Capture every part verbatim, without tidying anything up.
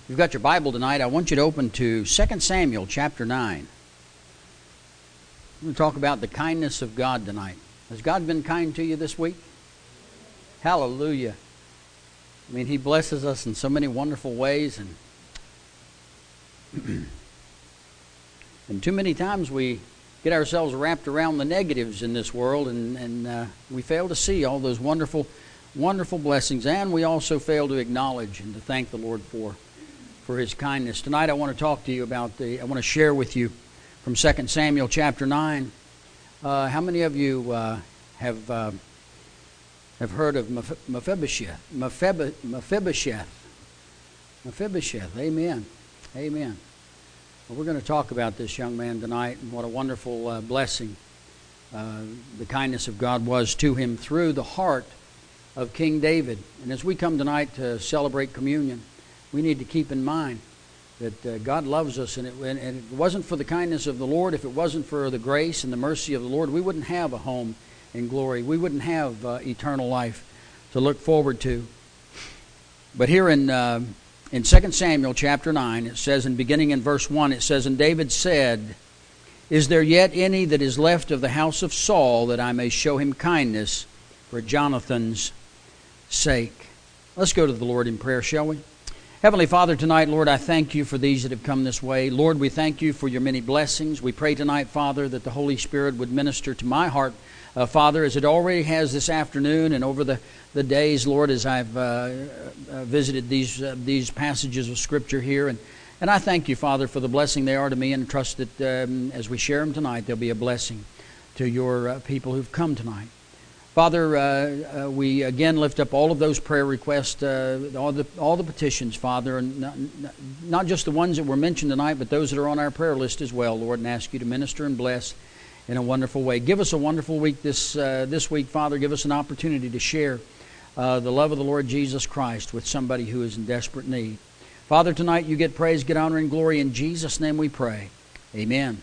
You've got your Bible tonight. I want you to open to Second Samuel chapter nine. We're going to talk about the kindness of God tonight. Has God been kind to you this week? Hallelujah. I mean, He blesses us in so many wonderful ways, and and too many times we get ourselves wrapped around the negatives in this world, and, and uh, we fail to see all those wonderful, wonderful blessings, and we also fail to acknowledge and to thank the Lord for for His kindness. Tonight I want to talk to you about the, I want to share with you from Second Samuel chapter nine. Uh, how many of you uh, have uh, have heard of Meph- Mephibosheth? Mephib- Mephibosheth. Mephibosheth. Amen. Amen. Well, we're going to talk about this young man tonight, and what a wonderful uh, blessing uh, the kindness of God was to him through the heart of King David. And as we come tonight to celebrate communion, we need to keep in mind that uh, God loves us, and it, and it wasn't for the kindness of the Lord, if it wasn't for the grace and the mercy of the Lord, we wouldn't have a home in glory. We wouldn't have uh, eternal life to look forward to. But here in uh, in Second Samuel chapter nine, it says, and beginning in verse one, it says, "And David said, Is there yet any that is left of the house of Saul, that I may show him kindness for Jonathan's sake?" Let's go to the Lord in prayer, shall we? Heavenly Father, tonight, Lord, I thank you for these that have come this way. Lord, we thank you for your many blessings. We pray tonight, Father, that the Holy Spirit would minister to my heart, uh, Father, as it already has this afternoon and over the, the days, Lord, as I've uh, uh, visited these uh, these passages of Scripture here. And, and I thank you, Father, for the blessing they are to me, and trust that um, as we share them tonight, they'll be a blessing to your uh, people who've come tonight. Father, uh, uh, we again lift up all of those prayer requests, uh, all the all the petitions, Father, and not, not just the ones that were mentioned tonight, but those that are on our prayer list as well, Lord, and ask you to minister and bless in a wonderful way. Give us a wonderful week this uh, this week, Father. Give us an opportunity to share uh, the love of the Lord Jesus Christ with somebody who is in desperate need. Father, tonight you get praise, get honor, and glory. In Jesus' name we pray. Amen.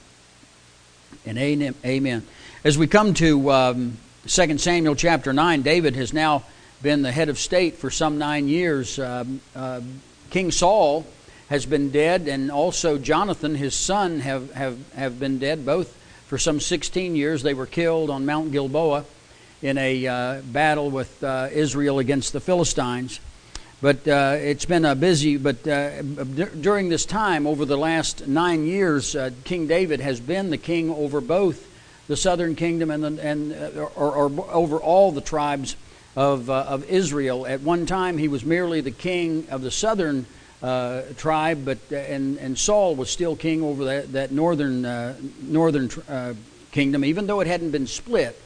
And amen. As we come to Um, Second Samuel chapter nine, David has now been the head of state for some nine years. Uh, uh, King Saul has been dead, and also Jonathan, his son, have, have, have been dead, both for some sixteen years. They were killed on Mount Gilboa in a uh, battle with uh, Israel against the Philistines. But uh, it's been a busy, but uh, d- during this time, over the last nine years, uh, King David has been the king over both the southern kingdom and the, and uh, or, or over all the tribes of uh, of Israel. At one time, he was merely the king of the southern uh, tribe, but uh, and and Saul was still king over that that northern uh, northern uh, kingdom, even though it hadn't been split.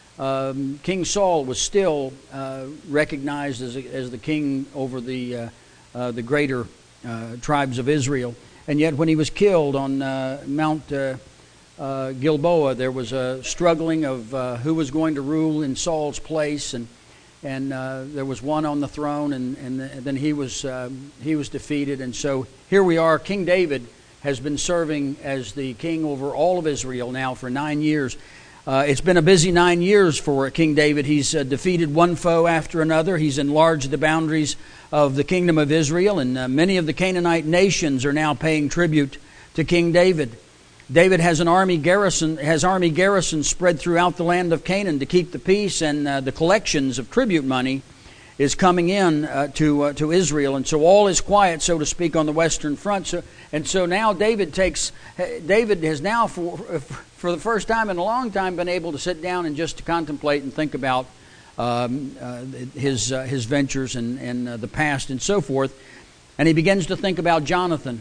Um, King Saul was still uh, recognized as a, as the king over the uh, uh, the greater uh, tribes of Israel, and yet when he was killed on uh, Mount Uh, Uh, Gilboa, there was a struggling of uh, who was going to rule in Saul's place, and and uh, there was one on the throne, and, and, and then he was uh, he was defeated, and so here we are. King David has been serving as the king over all of Israel now for nine years. Uh, it's been a busy nine years for King David. He's uh, defeated one foe after another. He's enlarged the boundaries of the kingdom of Israel, and uh, many of the Canaanite nations are now paying tribute to King David. David has an army garrison, has army garrisons spread throughout the land of Canaan to keep the peace, and uh, the collections of tribute money is coming in uh, to uh, to Israel, and so all is quiet, so to speak, on the western front. So and so now David takes David has now for for the first time in a long time been able to sit down and just to contemplate and think about um, uh, his uh, his ventures and and uh, the past and so forth, and he begins to think about Jonathan.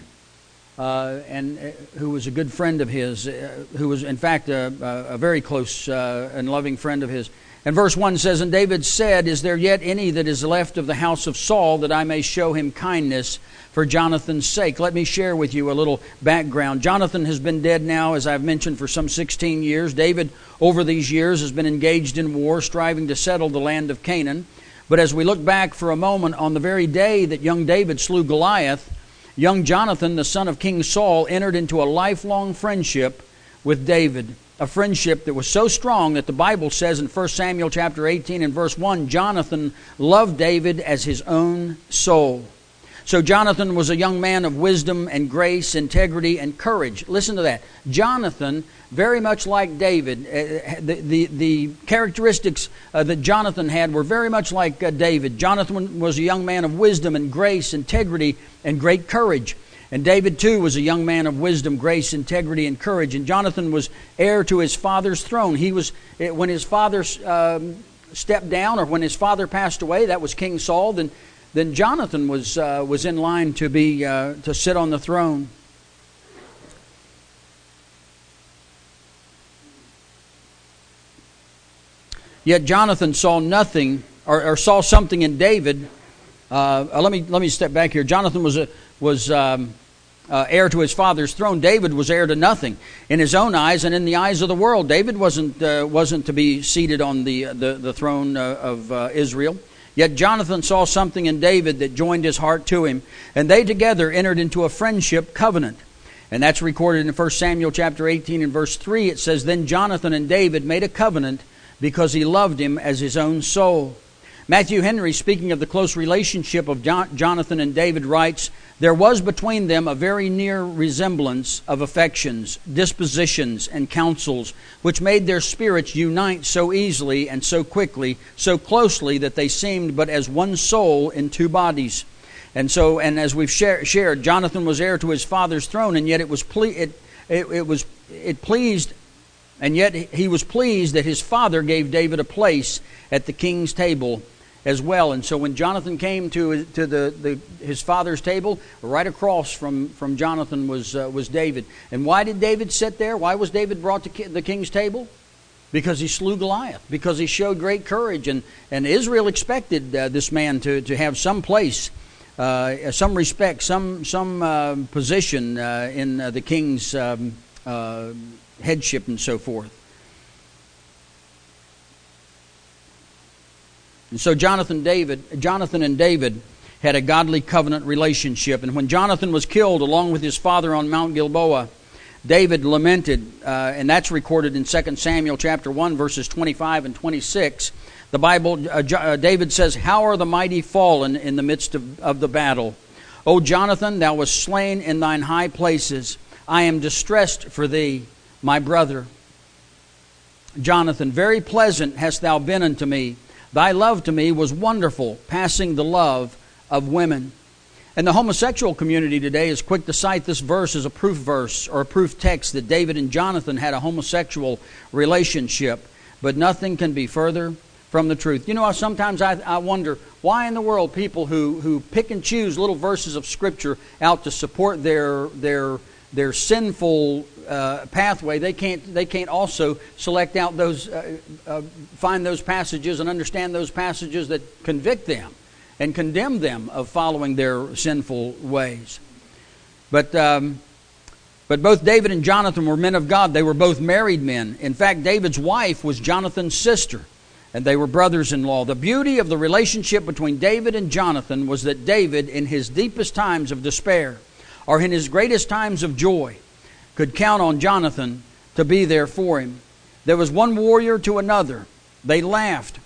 Uh, and uh, who was a good friend of his, uh, who was in fact a, a very close uh, and loving friend of his. And verse one says, "And David said, Is there yet any that is left of the house of Saul, that I may show him kindness for Jonathan's sake?" Let me share with you a little background. Jonathan has been dead now, as I've mentioned, for some sixteen years. David, over these years, has been engaged in war, striving to settle the land of Canaan. But as we look back for a moment, on the very day that young David slew Goliath, young Jonathan, the son of King Saul, entered into a lifelong friendship with David. A friendship that was so strong that the Bible says in First Samuel chapter eighteen and verse one, Jonathan loved David as his own soul. So Jonathan was a young man of wisdom and grace, integrity and courage. Listen to that. Jonathan, very much like David, uh, the, the, the characteristics uh, that Jonathan had were very much like uh, David. Jonathan was a young man of wisdom and grace, integrity and great courage. And David, too, was a young man of wisdom, grace, integrity, and courage. And Jonathan was heir to his father's throne. He was, when his father um, stepped down, or when his father passed away, that was King Saul, then, then Jonathan was, uh, was in line to, be, uh, to sit on the throne. Yet Jonathan saw nothing, or, or saw something in David. Uh, let me let me step back here. Jonathan was a, was um, uh, heir to his father's throne. David was heir to nothing in his own eyes and in the eyes of the world. David wasn't uh, wasn't to be seated on the the, the throne uh, of uh, Israel. Yet Jonathan saw something in David that joined his heart to him, and they together entered into a friendship covenant. And that's recorded in First Samuel chapter eighteen and verse three. It says, "Then Jonathan and David made a covenant because he loved him as his own soul." Matthew Henry, speaking of the close relationship of Jonathan and David, writes, "There was between them a very near resemblance of affections, dispositions, and counsels, which made their spirits unite so easily and so quickly, so closely that they seemed but as one soul in two bodies." And so, and as we've share, shared, Jonathan was heir to his father's throne, and yet it was ple- it, it, it was it pleased, and yet he was pleased that his father gave David a place at the king's table as well. And so when Jonathan came to to the, the his father's table, right across from, from Jonathan was uh, was David. And why did David sit there? Why was David brought to ki- the king's table? Because he slew Goliath. Because he showed great courage, and and Israel expected uh, this man to to have some place, uh, some respect, some some uh, position uh, in uh, the king's um, uh, headship and so forth. And so Jonathan David, Jonathan and David had a godly covenant relationship. And when Jonathan was killed along with his father on Mount Gilboa, David lamented, uh, and that's recorded in Second Samuel chapter one, verses twenty-five and twenty-six. The Bible, uh, uh, David says, "How are the mighty fallen in the midst of, of the battle? O Jonathan, thou wast slain in thine high places. I am distressed for thee, my brother. Jonathan, very pleasant hast thou been unto me. Thy love to me was wonderful, passing the love of women." And the homosexual community today is quick to cite this verse as a proof verse or a proof text that David and Jonathan had a homosexual relationship. But nothing can be further from the truth. You know, sometimes I, I wonder why in the world people who, who pick and choose little verses of Scripture out to support their their their sinful uh, pathway, they can't they can't also select out those, uh, uh, find those passages and understand those passages that convict them and condemn them of following their sinful ways. But um, but both David and Jonathan were men of God. They were both married men. In fact, David's wife was Jonathan's sister, and they were brothers-in-law. The beauty of the relationship between David and Jonathan was that David, in his deepest times of despair, or in his greatest times of joy, could count on Jonathan to be there for him. There was one warrior to another. They laughed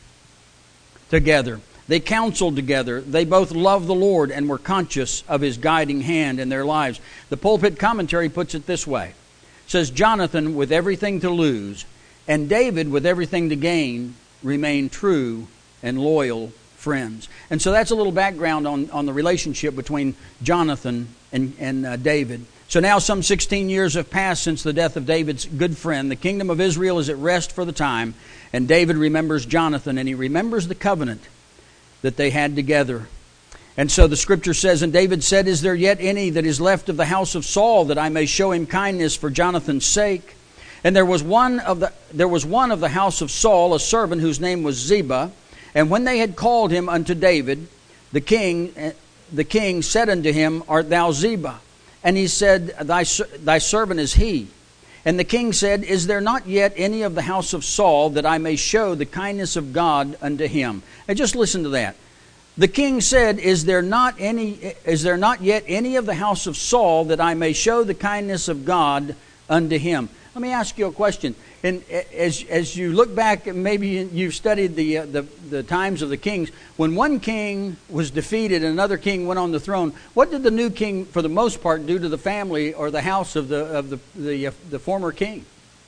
together. They counseled together. They both loved the Lord and were conscious of His guiding hand in their lives. The Pulpit Commentary puts it this way. It says, "Jonathan, with everything to lose, and David, with everything to gain, remained true and loyal friends." And so that's a little background on, on the relationship between Jonathan and, and uh, David. So now some sixteen years have passed since the death of David's good friend. The kingdom of Israel is at rest for the time, and David remembers Jonathan, and he remembers the covenant that they had together. And so the Scripture says, "And David said, Is there yet any that is left of the house of Saul, that I may show him kindness for Jonathan's sake? And there was one of the there was one of the house of Saul, a servant whose name was Ziba. And when they had called him unto David, the king the king said unto him, Art thou Ziba? And he said, Thy thy servant is he. And the king said, Is there not yet any of the house of Saul, that I may show the kindness of God unto him?" And just listen to that. The king said, Is there not any is there not yet any of the house of Saul, that I may show the kindness of God unto him? Let me ask you a question. and as as you look back, maybe you've studied the, uh, the the times of the kings. When one king was defeated and another king went on the throne, what did the new king, for the most part, do to the family or the house of the of the the, uh, the former king?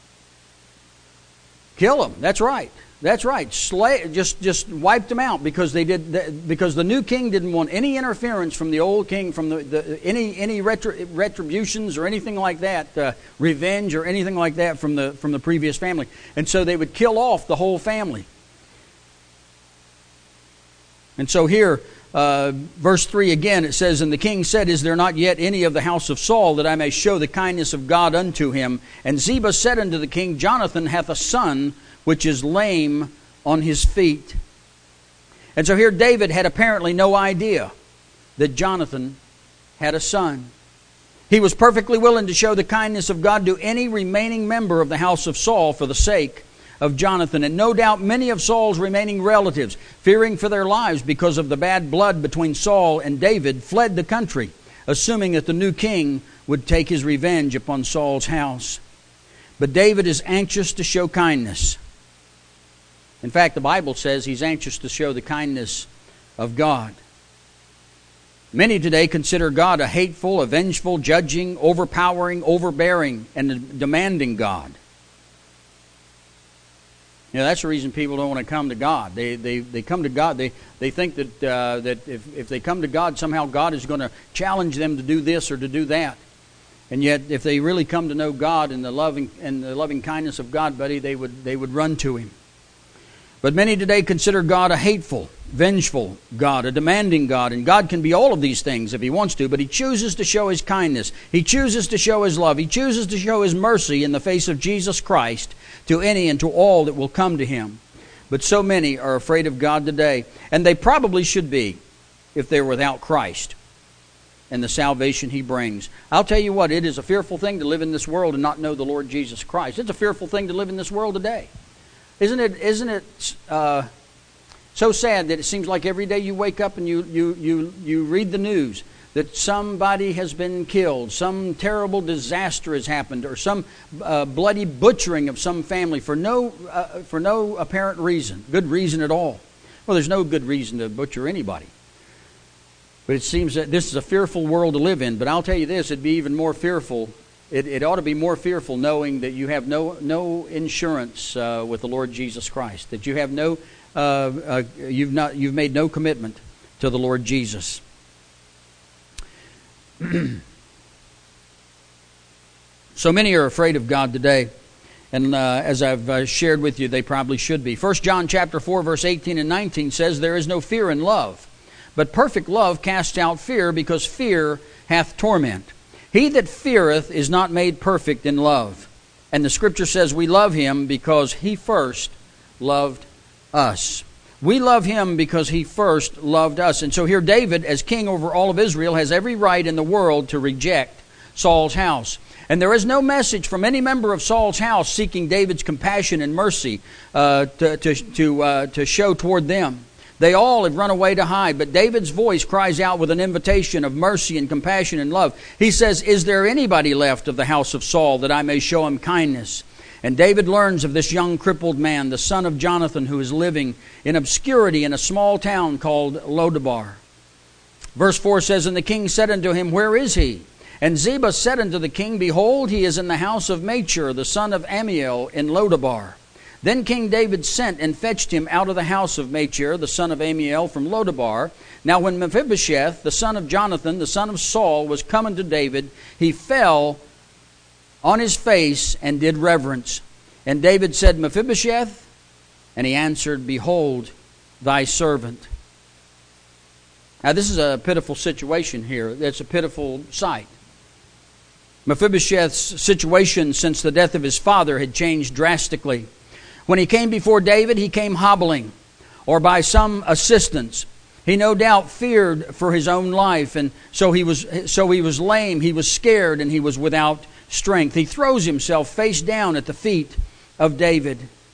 Kill him. That's right. That's right. Slay, just just wiped them out because they did because the new king didn't want any interference from the old king, from the, the any any retri, retributions or anything like that, uh, revenge or anything like that from the from the previous family, and so they would kill off the whole family. And so here, uh, verse three again, it says, "And the king said, Is there not yet any of the house of Saul, that I may show the kindness of God unto him? And Ziba said unto the king, Jonathan hath a son, which is lame on his feet." And so here David had apparently no idea that Jonathan had a son. He was perfectly willing to show the kindness of God to any remaining member of the house of Saul for the sake of Jonathan. And no doubt many of Saul's remaining relatives, fearing for their lives because of the bad blood between Saul and David, fled the country, assuming that the new king would take his revenge upon Saul's house. But David is anxious to show kindness. In fact, the Bible says he's anxious to show the kindness of God. Many today consider God a hateful, a vengeful, judging, overpowering, overbearing, and a demanding God. You know, that's the reason people don't want to come to God. They they, they come to God. They they think that uh, that if, if they come to God, somehow God is going to challenge them to do this or to do that. And yet, if they really come to know God and the loving and the loving kindness of God, buddy, they would they would run to Him. But many today consider God a hateful, vengeful God, a demanding God. And God can be all of these things if He wants to, but He chooses to show His kindness. He chooses to show His love. He chooses to show His mercy in the face of Jesus Christ to any and to all that will come to Him. But so many are afraid of God today, and they probably should be if they're without Christ and the salvation He brings. I'll tell you what, it is a fearful thing to live in this world and not know the Lord Jesus Christ. It's a fearful thing to live in this world today. Isn't it, isn't it uh, so sad that it seems like every day you wake up and you, you, you, you read the news that somebody has been killed, some terrible disaster has happened, or some uh, bloody butchering of some family for no, uh, for no apparent reason, good reason at all. Well, there's no good reason to butcher anybody. But it seems that this is a fearful world to live in. But I'll tell you this, it'd be even more fearful. It, it ought to be more fearful knowing that you have no no insurance uh, with the Lord Jesus Christ. That you have no, uh, uh, you've not, you've made no commitment to the Lord Jesus. So many are afraid of God today, and uh, as I've uh, shared with you, they probably should be. First John chapter four, verse eighteen and nineteen says, "There is no fear in love, but perfect love casts out fear, because fear hath torment. He that feareth is not made perfect in love." And the Scripture says we love Him because He first loved us. We love Him because He first loved us. And so here David, as king over all of Israel, has every right in the world to reject Saul's house. And there is no message from any member of Saul's house seeking David's compassion and mercy uh, to, to, to, uh, to show toward them. They all have run away to hide, but David's voice cries out with an invitation of mercy and compassion and love. He says, "Is there anybody left of the house of Saul that I may show him kindness?" And David learns of this young crippled man, the son of Jonathan, who is living in obscurity in a small town called Lodabar. Verse four says, "And the king said unto him, Where is he? And Ziba said unto the king, Behold, he is in the house of Machir, the son of Ammiel, in Lodabar. Then King David sent and fetched him out of the house of Machir, the son of Ammiel, from Lodabar. Now when Mephibosheth, the son of Jonathan, the son of Saul, was coming to David, he fell on his face and did reverence. And David said, Mephibosheth? And he answered, Behold, thy servant." Now this is a pitiful situation here. It's a pitiful sight. Mephibosheth's situation since the death of his father had changed drastically. When he came before David, he came hobbling or by some assistance. He no doubt feared for his own life, and so he was so he was lame, he was scared, and he was without strength. He throws himself face down at the feet of David.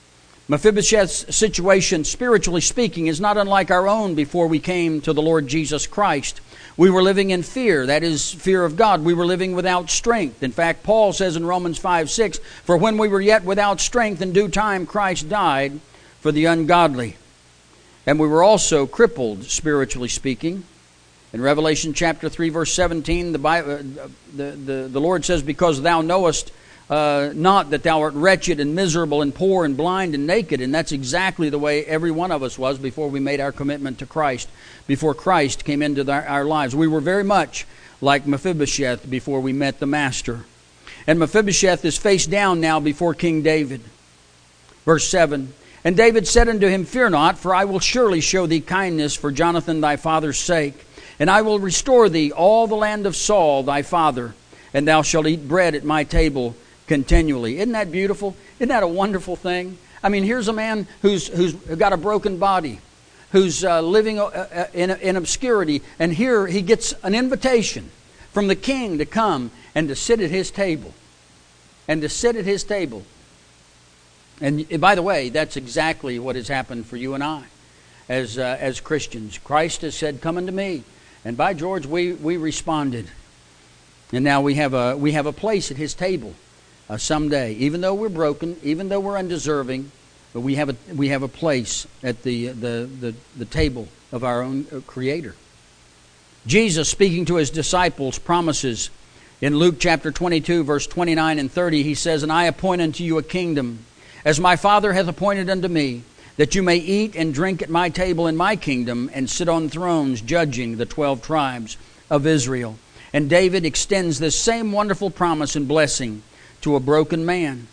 Mephibosheth's situation, spiritually speaking, is not unlike our own before we came to the Lord Jesus Christ. We were living in fear, that is, fear of God. We were living without strength. In fact, Paul says in Romans five six, "For when we were yet without strength, in due time Christ died for the ungodly." And we were also crippled, spiritually speaking. In Revelation chapter three, verse seventeen, the, Bible, the, the, the Lord says, "Because thou knowest uh, not that thou art wretched and miserable and poor and blind and naked." And that's exactly the way every one of us was before we made our commitment to Christ, before Christ came into the, our lives. We were very much like Mephibosheth before we met the Master. And Mephibosheth is face down now before King David. Verse seven, "And David said unto him, Fear not, for I will surely show thee kindness for Jonathan thy father's sake. And I will restore thee all the land of Saul thy father, and thou shalt eat bread at my table continually." Isn't that beautiful? Isn't that a wonderful thing? I mean, here's a man who's who's got a broken body, who's uh, living uh, in, in obscurity, and here he gets an invitation from the king to come and to sit at his table. And to sit at his table. And by the way, that's exactly what has happened for you and I as uh, as Christians. Christ has said, "Come unto me." And by George, we, we responded. And now we have a we have a place at his table uh, someday. Even though we're broken, even though we're undeserving, but we have a we have a place at the the the, the table of our own Creator. Jesus, speaking to his disciples, promises in Luke chapter twenty-two, verse twenty-nine and thirty, he says, "And I appoint unto you a kingdom, as my Father hath appointed unto me, that you may eat and drink at my table in my kingdom, and sit on thrones judging the twelve tribes of Israel." And David extends this same wonderful promise and blessing to a broken man.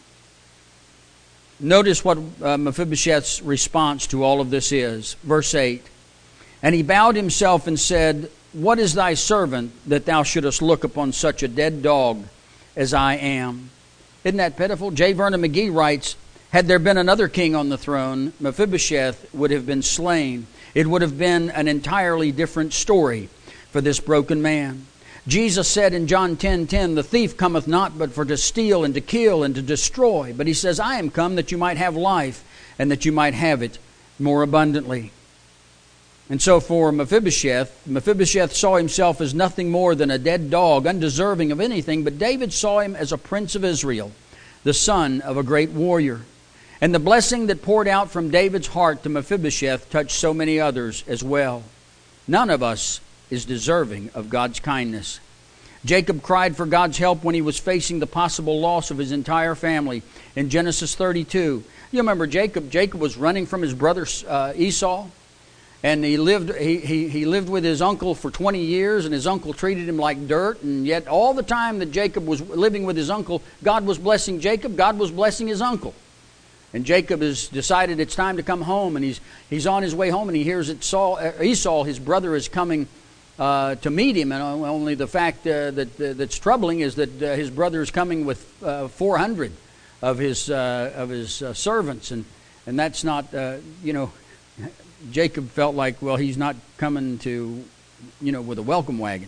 Notice what uh, Mephibosheth's response to all of this is. Verse eight, "And he bowed himself and said, What is thy servant that thou shouldest look upon such a dead dog as I am?" Isn't that pitiful? J. Vernon McGee writes, "Had there been another king on the throne, Mephibosheth would have been slain. It would have been an entirely different story for this broken man." Jesus said in John ten ten, "The thief cometh not but for to steal and to kill and to destroy. But he says, I am come that you might have life, and that you might have it more abundantly." And so for Mephibosheth, Mephibosheth saw himself as nothing more than a dead dog, undeserving of anything. But David saw him as a prince of Israel, the son of a great warrior. And the blessing that poured out from David's heart to Mephibosheth touched so many others as well. None of us is deserving of God's kindness. Jacob cried for God's help when he was facing the possible loss of his entire family in Genesis thirty-two. You remember Jacob? Jacob was running from his brother uh, Esau, and he lived he, he, he lived with his uncle for twenty years, and his uncle treated him like dirt. And yet all the time that Jacob was living with his uncle, God was blessing Jacob, God was blessing his uncle. And Jacob has decided it's time to come home, and he's he's on his way home, and he hears that Saul, uh, Esau, his brother, is coming uh, to meet him. And only the fact uh, that uh, that's troubling is that uh, his brother is coming with uh, four hundred of his uh, of his uh, servants, and and that's not uh, you know. Jacob felt like, well, he's not coming to, you know, with a welcome wagon.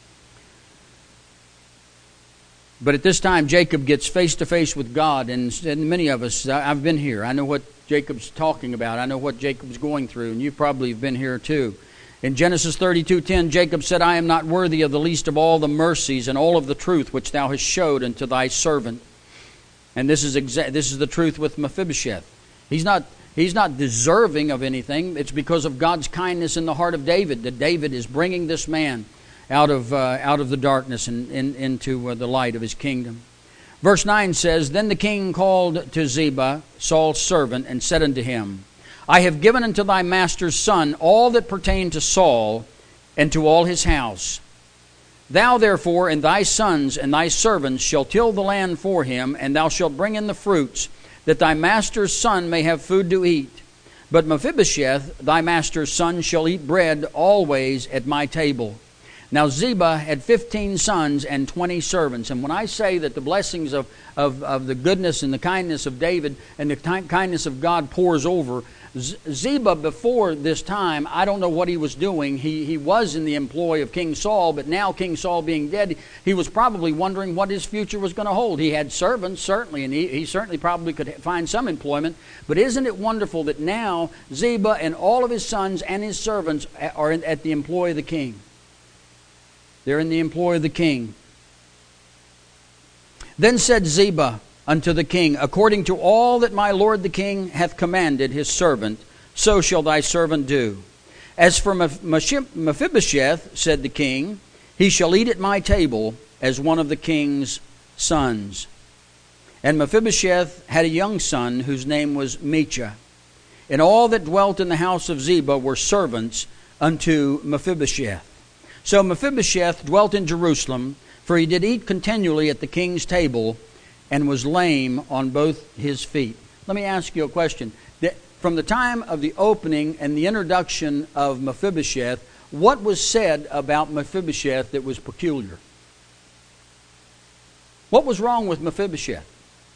But at this time, Jacob gets face to face with God, and, and many of us, I've been here. I know what Jacob's talking about. I know what Jacob's going through, and you probably have been here too. In Genesis thirty-two ten, Jacob said, "I am not worthy of the least of all the mercies and all of the truth which thou hast showed unto thy servant." And this is exa- this is the truth with Mephibosheth. He's not he's not deserving of anything. It's because of God's kindness in the heart of David that David is bringing this man out of uh, out of the darkness and in, into uh, the light of his kingdom. Verse nine says, "Then the king called to Ziba, Saul's servant, and said unto him, I have given unto thy master's son all that pertained to Saul and to all his house. Thou therefore and thy sons and thy servants shall till the land for him, and thou shalt bring in the fruits, that thy master's son may have food to eat. But Mephibosheth, thy master's son, shall eat bread always at my table. Now Ziba had fifteen sons and twenty servants. And when I say that the blessings of, of, of the goodness and the kindness of David and the kindness of God pours over, Ziba before this time, I don't know what he was doing. He, he was in the employ of King Saul, but now King Saul being dead, he was probably wondering what his future was going to hold. He had servants, certainly, and he, he certainly probably could find some employment. But isn't it wonderful that now Ziba and all of his sons and his servants are in, at the employ of the king? They're in the employ of the king. Then said Ziba unto the king, according to all that my lord the king hath commanded his servant, so shall thy servant do. As for Mephibosheth, said the king, he shall eat at my table as one of the king's sons. And Mephibosheth had a young son whose name was Micha. And all that dwelt in the house of Ziba were servants unto Mephibosheth. So Mephibosheth dwelt in Jerusalem, for he did eat continually at the king's table, and was lame on both his feet. Let me ask you a question. From the time of the opening and the introduction of Mephibosheth, what was said about Mephibosheth that was peculiar? What was wrong with Mephibosheth?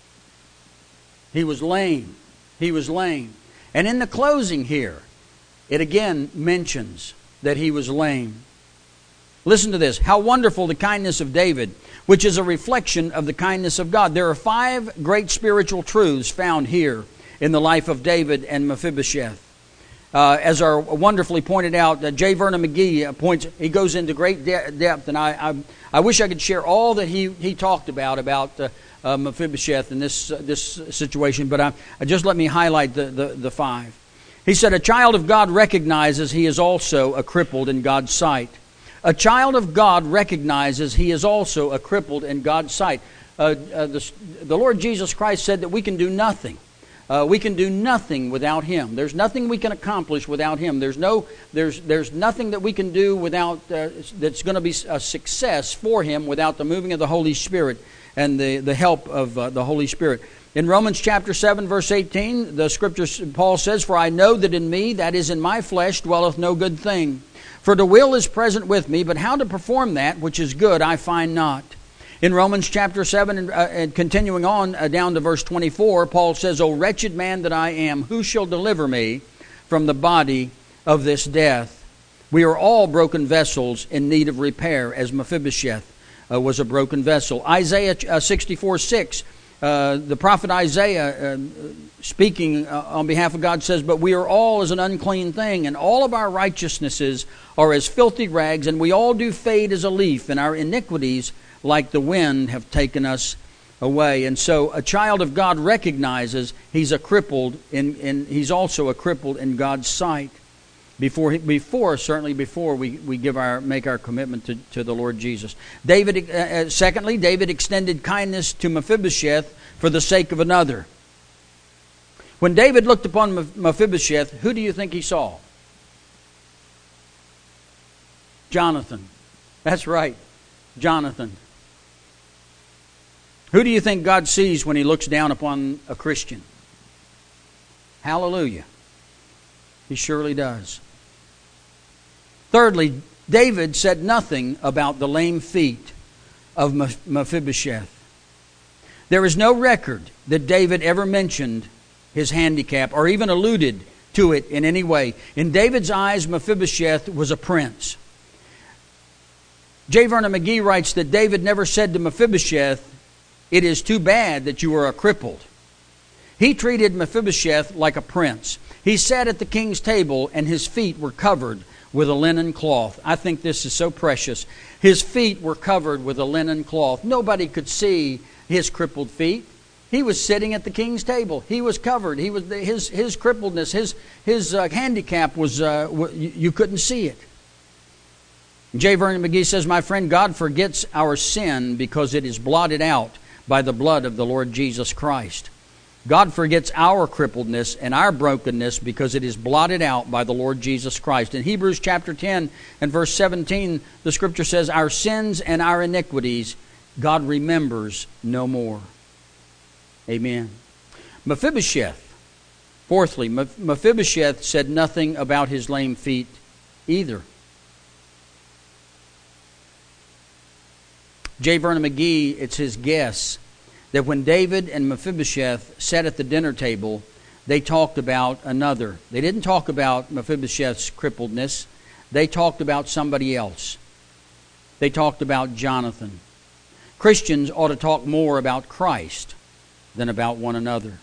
He was lame. He was lame. And in the closing here, it again mentions that he was lame. Listen to this. How wonderful the kindness of David, which is a reflection of the kindness of God. There are five great spiritual truths found here in the life of David and Mephibosheth. Uh, as are wonderfully pointed out, uh, J. Vernon McGee points, he goes into great de- depth, and I, I I wish I could share all that he, he talked about, about uh, uh, Mephibosheth in this, uh, this situation, but I, I just let me highlight the, the, the five. He said, a child of God recognizes he is also a crippled in God's sight. A child of God recognizes he is also a crippled in God's sight. Uh, uh, the, the Lord Jesus Christ said that we can do nothing. Uh, we can do nothing without Him. There's nothing we can accomplish without Him. There's no, there's, there's nothing that we can do without uh, that's going to be a success for Him without the moving of the Holy Spirit and the, the help of uh, the Holy Spirit. In Romans chapter seven, verse eighteen, the Scripture, Paul says, "For I know that in me, that is in my flesh, dwelleth no good thing. For the will is present with me, but how to perform that which is good I find not." In Romans chapter seven, and, uh, and continuing on uh, down to verse twenty-four, Paul says, "O wretched man that I am, who shall deliver me from the body of this death?" We are all broken vessels in need of repair, as Mephibosheth uh, was a broken vessel. Isaiah uh, sixty-four six, uh, the prophet Isaiah, uh, speaking uh, on behalf of God, says, "But we are all as an unclean thing, and all of our righteousnesses are as filthy rags, and we all do fade as a leaf, and our iniquities like the wind have taken us away." And so a child of God recognizes he's a crippled in, in he's also a crippled in God's sight. Before, before certainly before we, we give our make our commitment to, to the Lord Jesus. David, uh, secondly, David extended kindness to Mephibosheth for the sake of another. When David looked upon Mephibosheth, who do you think he saw? Jonathan. That's right, Jonathan. Who do you think God sees when He looks down upon a Christian? Hallelujah. He surely does. Thirdly, David said nothing about the lame feet of Mephibosheth. There is no record that David ever mentioned his handicap or even alluded to it in any way. In David's eyes, Mephibosheth was a prince. J. Vernon McGee writes that David never said to Mephibosheth, "It is too bad that you are a crippled." He treated Mephibosheth like a prince. He sat at the king's table and his feet were covered with a linen cloth. I think this is so precious. His feet were covered with a linen cloth. Nobody could see his crippled feet. He was sitting at the king's table. He was covered. He was his his crippledness, his his uh, handicap was uh, you, you couldn't see it. J. Vernon McGee says, "My friend, God forgets our sin because it is blotted out by the blood of the Lord Jesus Christ." God forgets our crippledness and our brokenness because it is blotted out by the Lord Jesus Christ. In Hebrews chapter ten and verse seventeen, the Scripture says, "Our sins and our iniquities God remembers no more." Amen. Mephibosheth. Fourthly, Mephibosheth said nothing about his lame feet either. J. Vernon McGee, it's his guess that when David and Mephibosheth sat at the dinner table, they talked about another. They didn't talk about Mephibosheth's crippledness. They talked about somebody else. They talked about Jonathan. Christians ought to talk more about Christ than about one another.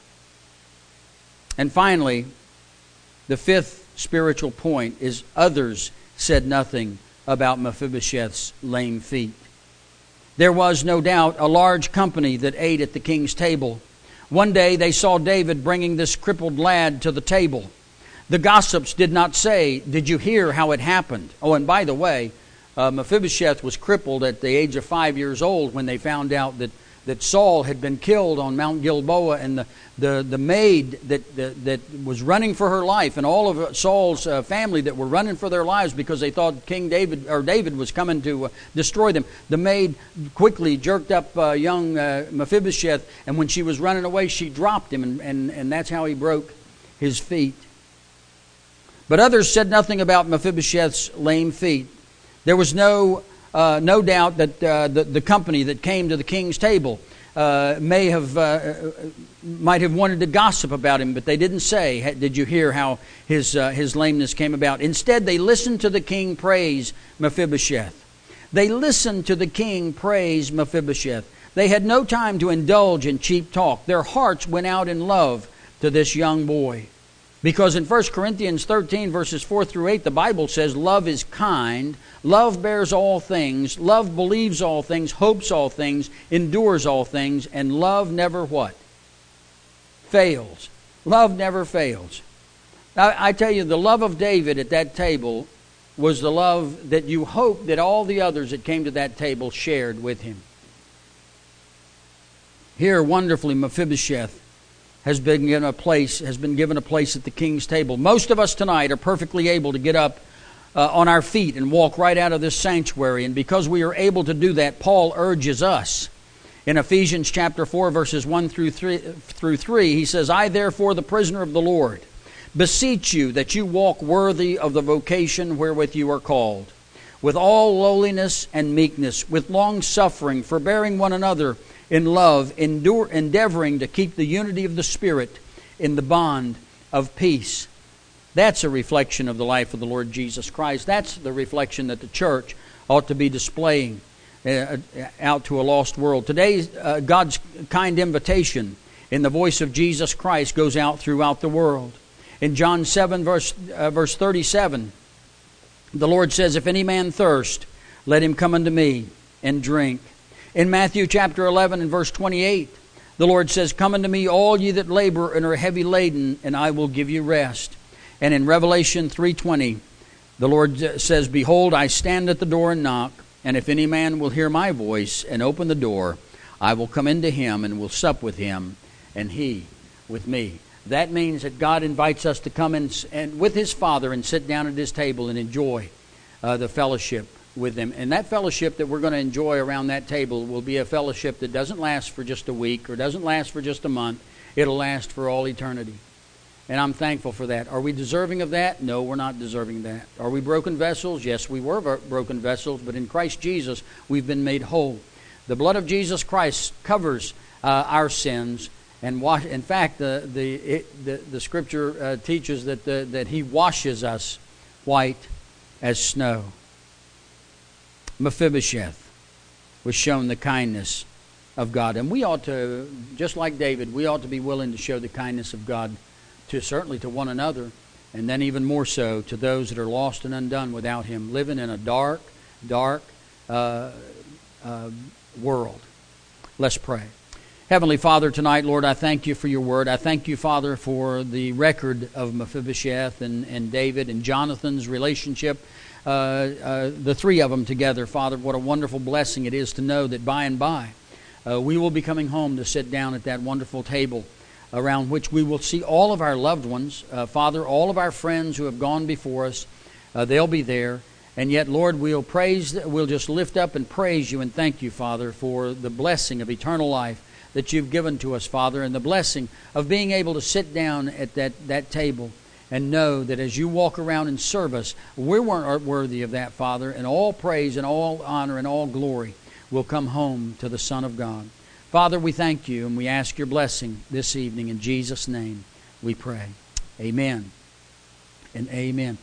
And finally, the fifth spiritual point is others said nothing about Mephibosheth's lame feet. There was, no doubt, a large company that ate at the king's table. One day they saw David bringing this crippled lad to the table. The gossips did not say, "Did you hear how it happened?" Oh, and by the way, uh, Mephibosheth was crippled at the age of five years old when they found out that that Saul had been killed on Mount Gilboa, and the, the, the maid that, that that was running for her life, and all of Saul's uh, family that were running for their lives because they thought King David or David was coming to uh, destroy them. The maid quickly jerked up uh, young uh, Mephibosheth, and when she was running away, she dropped him, and, and, and that's how he broke his feet. But others said nothing about Mephibosheth's lame feet. There was no Uh, no doubt that uh, the, the company that came to the king's table uh, may have uh, might have wanted to gossip about him, but they didn't say, "Did you hear how his uh, his lameness came about?" Instead, they listened to the king praise Mephibosheth. They listened to the king praise Mephibosheth. They had no time to indulge in cheap talk. Their hearts went out in love to this young boy. Because in First Corinthians thirteen, verses four through eight, the Bible says, "Love is kind, love bears all things, love believes all things, hopes all things, endures all things, and love never" what? Fails. Love never fails. I, I tell you, the love of David at that table was the love that you hope that all the others that came to that table shared with him. Here, wonderfully, Mephibosheth has been given a place, has been given a place at the king's table. Most of us tonight are perfectly able to get up uh, on our feet and walk right out of this sanctuary. And because we are able to do that, Paul urges us in Ephesians chapter four, verses one through three, through three, he says, "I therefore, the prisoner of the Lord, beseech you that you walk worthy of the vocation wherewith you are called, with all lowliness and meekness, with long suffering, forbearing one another in love, endure, endeavoring to keep the unity of the Spirit in the bond of peace." That's a reflection of the life of the Lord Jesus Christ. That's the reflection that the church ought to be displaying uh, out to a lost world. Today, uh, God's kind invitation in the voice of Jesus Christ goes out throughout the world. In John seven, verse, uh, verse thirty-seven, the Lord says, "If any man thirst, let him come unto me and drink." In Matthew chapter eleven and verse twenty-eight, the Lord says, "Come unto me, all ye that labor and are heavy laden, and I will give you rest." And in Revelation three twenty, the Lord says, "Behold, I stand at the door and knock, and if any man will hear my voice and open the door, I will come into him and will sup with him, and he with me." That means that God invites us to come in and with his Father and sit down at his table and enjoy uh, the fellowship with him. And that fellowship that we're going to enjoy around that table will be a fellowship that doesn't last for just a week or doesn't last for just a month. It'll last for all eternity. And I'm thankful for that. Are we deserving of that? No, we're not deserving of that. Are we broken vessels? Yes, we were broken vessels, but in Christ Jesus, we've been made whole. The blood of Jesus Christ covers uh, our sins. And wash, in fact, the the it, the, the Scripture uh, teaches that the, that He washes us white as snow. Mephibosheth was shown the kindness of God, and we ought to, just like David, we ought to be willing to show the kindness of God to certainly to one another, and then even more so to those that are lost and undone without Him, living in a dark, dark uh, uh, world. Let's pray. Heavenly Father, tonight, Lord, I thank you for your word. I thank you, Father, for the record of Mephibosheth and, and David and Jonathan's relationship, uh, uh, the three of them together. Father, what a wonderful blessing it is to know that by and by uh, we will be coming home to sit down at that wonderful table around which we will see all of our loved ones, uh, Father, all of our friends who have gone before us. Uh, they'll be there. And yet, Lord, we'll praise, we'll just lift up and praise you and thank you, Father, for the blessing of eternal life that you've given to us, Father, and the blessing of being able to sit down at that, that table and know that as you walk around and serve us, we weren't worthy of that, Father, and all praise and all honor and all glory will come home to the Son of God. Father, we thank you and we ask your blessing this evening. In Jesus' name we pray. Amen and amen.